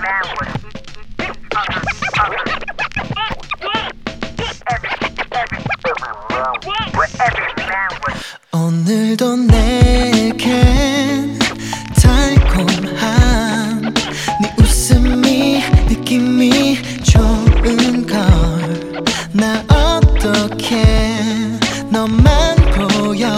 오늘도 내겐 달콤한 네 웃음이 느낌이 좋은걸. 나 어떻게 너만 보여.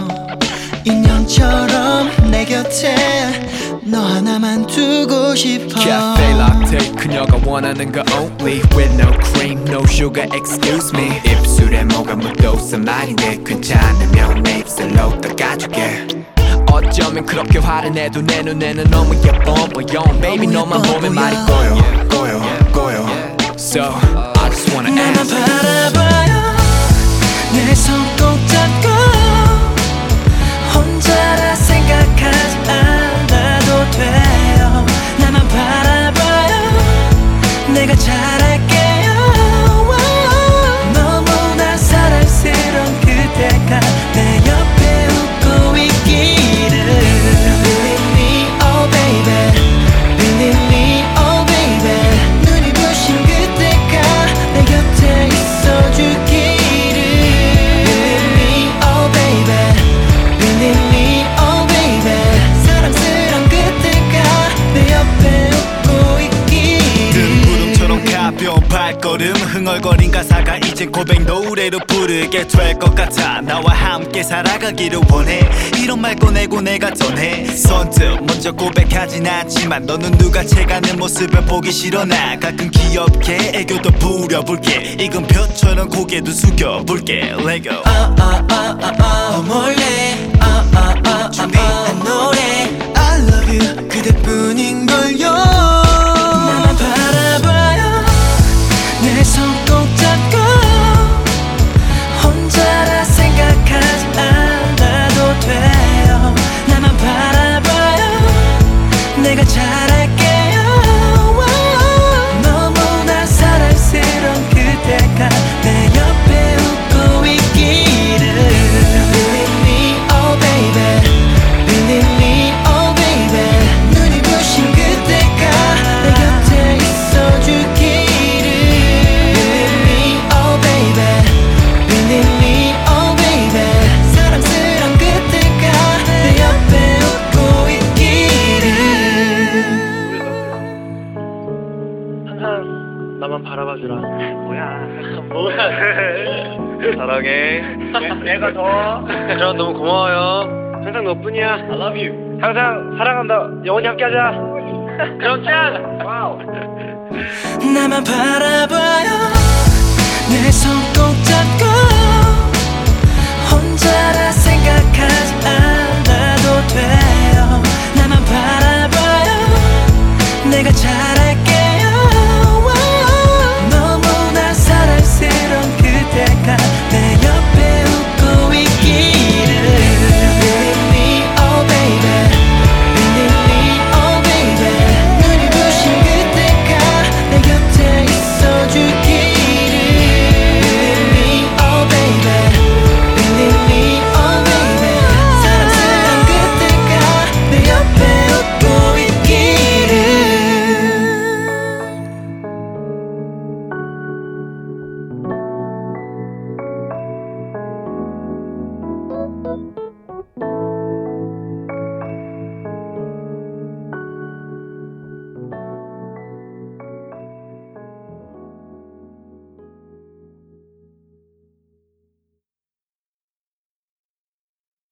인형처럼 내 곁에 너 하나만 두고 싶어. Cafe latte 그녀가 원하는 거 only with no cream no sugar excuse me. 입술에 뭐가 묻어서 말인데 괜찮으면 내 입술로 닦아줄게. 어쩌면 그렇게 화를 내도 내 눈에는 너무 예뻐 보여. Baby 너만 보면 말이 꼬여 꼬여 꼬여. So I just wanna ask. 나만 바라봐요. 내 손 꼭 잡고 혼자라 생각하지 않아도 돼요. 나만 바라봐요. 내가 잘할게요. 너무나 사랑스러운 그대가 내 옆에 웃고 있기를. Believe me, oh baby. Believe me, oh baby. 눈이 부신 그대가 내 곁에 있어주기를. Believe me, oh baby. Believe me, oh baby. 사랑스러운 그대가 내 옆에 웃고 있기를. 뜬구름처럼 가벼운 발걸음 흥얼거린 가사가 이젠 고백 노래로 부르게 될 것 같아. 나와 함께 살아가기를 원해. 이런 말 꺼내고 내가 전해. 선뜻 먼저 고백하진 않지만 너는 누가 채가는 모습을 보기 싫어. 나 가끔 귀엽게 애교도 부려볼게. 익은 벼처럼 고개도 숙여볼게. Let go. 몰래 준비한 노래 I love you 그대뿐인걸요. 나만 바라봐요. 내 손 꼭 잡고 혼자라 생각하지 않아도 돼요. 나만 바라봐요. 내가 잘할게요. 너무나 사랑스러운 그대가 내 옆에 웃고 있기를. Believe me, oh baby. Believe me, oh baby. 눈이 부신 그대가 내 곁에 있어주기를. Believe me, oh baby. Believe me, oh baby. 사랑스러운 그대가 내 옆에 웃고 있기를. 항상 나만 바라봐주라. 뭐야 사랑해. 내가 더 그럼 너무 고마워요. 항상 너뿐이야. I love you. 항상 사랑한다. 영원히 함께하자. 그럼 짠. 와우. 나만 바라봐요. 내 손 꼭 잡고